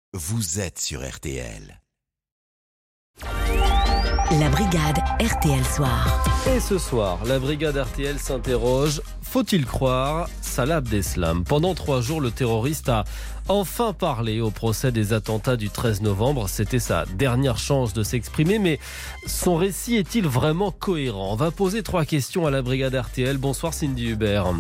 vous êtes sur RTL. La brigade RTL Soir. Et ce soir, la brigade RTL s'interroge, faut-il croire Salah Abdeslam? Pendant 3 jours, le terroriste a enfin parlé au procès des attentats du 13 novembre. C'était sa dernière chance de s'exprimer, mais son récit est-il vraiment cohérent? On va poser 3 questions à la brigade RTL. Bonsoir Cindy Hubert.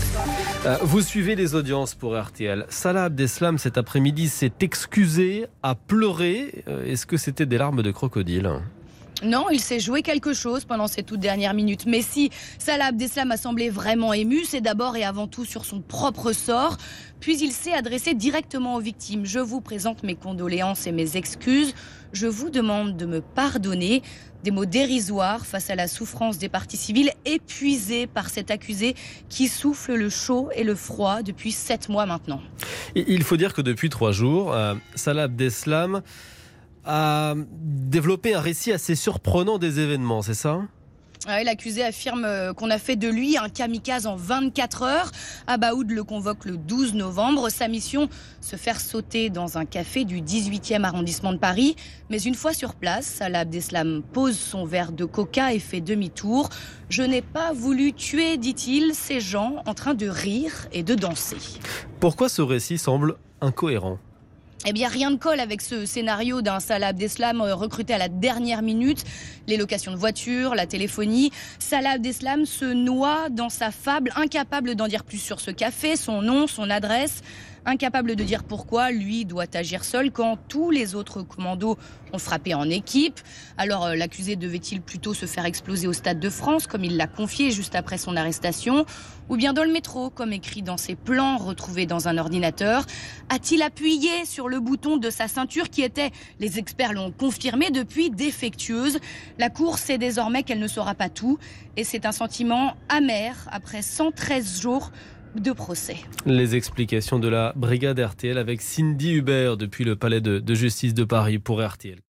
Vous suivez les audiences pour RTL. Salah Abdeslam, cet après-midi, s'est excusé, a pleuré. Est-ce que c'était des larmes de crocodile ? Non, il s'est joué quelque chose pendant ces toutes dernières minutes. Mais si Salah Abdeslam a semblé vraiment ému, c'est d'abord et avant tout sur son propre sort. Puis il s'est adressé directement aux victimes. Je vous présente mes condoléances et mes excuses. Je vous demande de me pardonner. Des mots dérisoires face à la souffrance des parties civiles épuisées par cet accusé qui souffle le chaud et le froid depuis 7 mois maintenant. Et il faut dire que depuis 3 jours, Salah Abdeslam a développé un récit assez surprenant des événements, c'est ça ? L'accusé affirme qu'on a fait de lui un kamikaze en 24 heures. Abaoud le convoque le 12 novembre. Sa mission, se faire sauter dans un café du 18e arrondissement de Paris. Mais une fois sur place, Salah Abdeslam pose son verre de coca et fait demi-tour. « Je n'ai pas voulu tuer, dit-il, ces gens en train de rire et de danser. » Pourquoi ce récit semble incohérent ? Eh bien, rien ne colle avec ce scénario d'un Salah Abdeslam recruté à la dernière minute. Les locations de voitures, la téléphonie. Salah Abdeslam se noie dans sa fable, incapable d'en dire plus sur ce café, son nom, son adresse. Incapable de dire pourquoi lui doit agir seul quand tous les autres commandos ont frappé en équipe. Alors l'accusé devait-il plutôt se faire exploser au Stade de France, comme il l'a confié juste après son arrestation, ou bien dans le métro, comme écrit dans ses plans retrouvés dans un ordinateur? A-t-il appuyé sur le bouton de sa ceinture qui était, les experts l'ont confirmé, depuis défectueuse? La Cour sait désormais qu'elle ne saura pas tout, et c'est un sentiment amer après 113 jours de procès. Les explications de la brigade RTL avec Cindy Hubert depuis le palais de justice de Paris pour RTL.